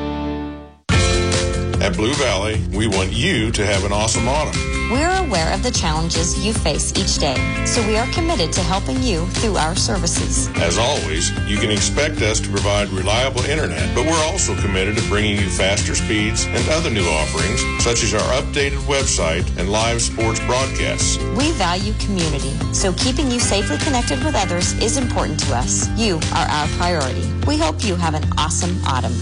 At Blue Valley, we want you to have an awesome autumn. We're aware of the challenges you face each day, so we are committed to helping you through our services. As always, you can expect us to provide reliable internet, but we're also committed to bringing you faster speeds and other new offerings, such as our updated website and live sports broadcasts. We value community, so keeping you safely connected with others is important to us. You are our priority. We hope you have an awesome autumn.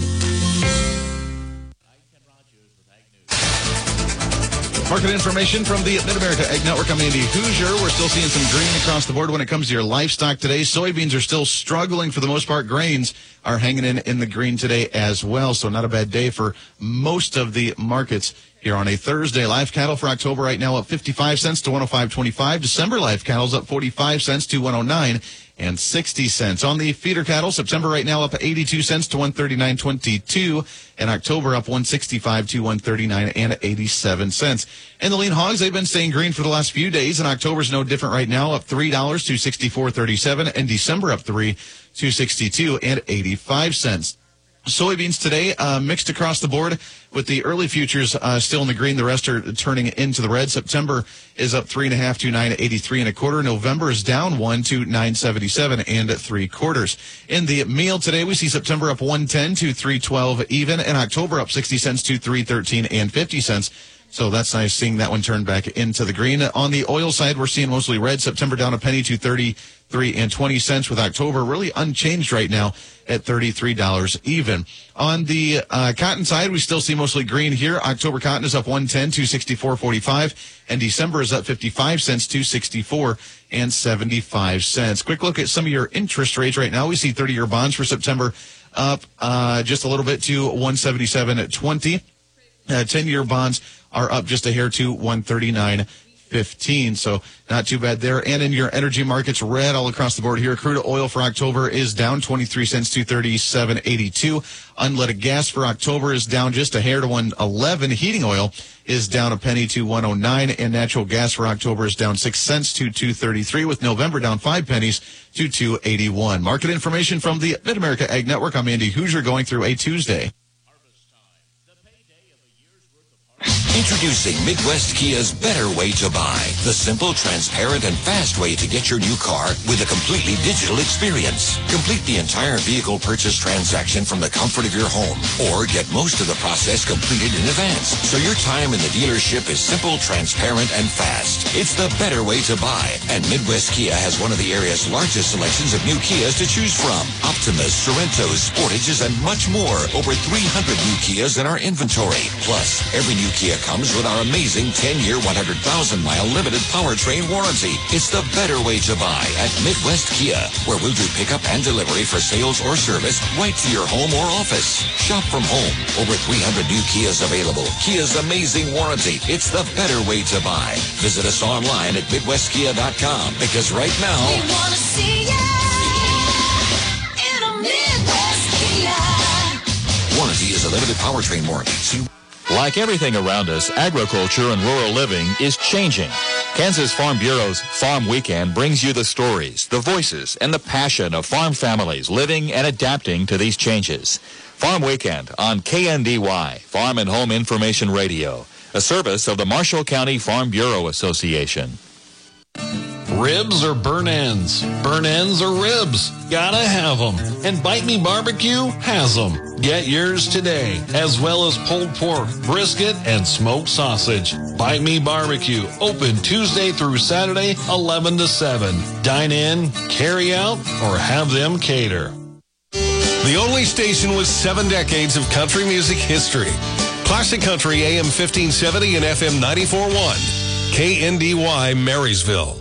Market information from the Mid-America Ag Network. I'm Andy Hoosier. We're still seeing some green across the board when it comes to your livestock today. Soybeans are still struggling for the most part. Grains are hanging in the green today as well. So not a bad day for most of the markets here on a Thursday. Live cattle for October right now up 55 cents to 105.25. December live cattle's up 45 cents to 109.60 cents. On the feeder cattle, September right now up 82 cents to 139.22, and October up 165 to 139.87 cents. And the lean hogs, they've been staying green for the last few days, and October's no different right now, up $3 to 64.37, and December up $3 to 62.85 cents. Soybeans today mixed across the board with the early futures still in the green. The rest are turning into the red. September is up 3.5 to 9.83 1/4. November is down 1 to 9.77 3/4. In the meal today, we see September up 1.10 to 3.12 even, and October up 60 cents to 3.13 50 cents. So that's nice seeing that one turn back into the green. On the oil side, we're seeing mostly red. September down a penny to 33.20 cents, with October really unchanged right now at $33 even. On the cotton side, we still see mostly green here. October cotton is up 110 to 64.45, and December is up 55 cents to 64.75 cents. Quick look at some of your interest rates right now. We see 30-year bonds for September up just a little bit to 177.20. 10-year bonds are up just a hair to 139.15. So not too bad there. And in your energy markets, red all across the board here. Crude oil for October is down 23 cents to 37.82. Unleaded gas for October is down just a hair to 111. Heating oil is down a penny to 109. And natural gas for October is down 6 cents to 2.33, with November down 5 pennies to 2.81. Market information from the Mid-America Ag Network. I'm Andy Hoosier going through a Tuesday. Introducing Midwest Kia's Better Way to Buy, the simple, transparent, and fast way to get your new car with a completely digital experience. Complete the entire vehicle purchase transaction from the comfort of your home, or get most of the process completed in advance, so your time in the dealership is simple, transparent, and fast. It's the better way to buy, and Midwest Kia has one of the area's largest selections of new Kias to choose from. Optimas, Sorrentos, Sportages, and much more. Over 300 new Kias in our inventory. Plus, every new Kia comes with our amazing 10-year, 100,000-mile limited powertrain warranty. It's the better way to buy at Midwest Kia, where we'll do pickup and delivery for sales or service right to your home or office. Shop from home. Over 300 new Kias available. Kia's amazing warranty. It's the better way to buy. Visit us online at MidwestKia.com, because right now, we want to see you in a Midwest Kia. Warranty is a limited powertrain warranty. See. Like everything around us, agriculture and rural living is changing. Kansas Farm Bureau's Farm Weekend brings you the stories, the voices, and the passion of farm families living and adapting to these changes. Farm Weekend on KNDY, Farm and Home Information Radio, a service of the Marshall County Farm Bureau Association. Ribs or burn ends? Burn ends or ribs? Gotta have them. And Bite Me Barbecue has them. Get yours today, as well as pulled pork, brisket, and smoked sausage. Bite Me Barbecue, open Tuesday through Saturday, 11 to 7. Dine in, carry out, or have them cater. The only station with 7 decades of country music history. Classic Country AM 1570 and FM 94.1. KNDY Marysville.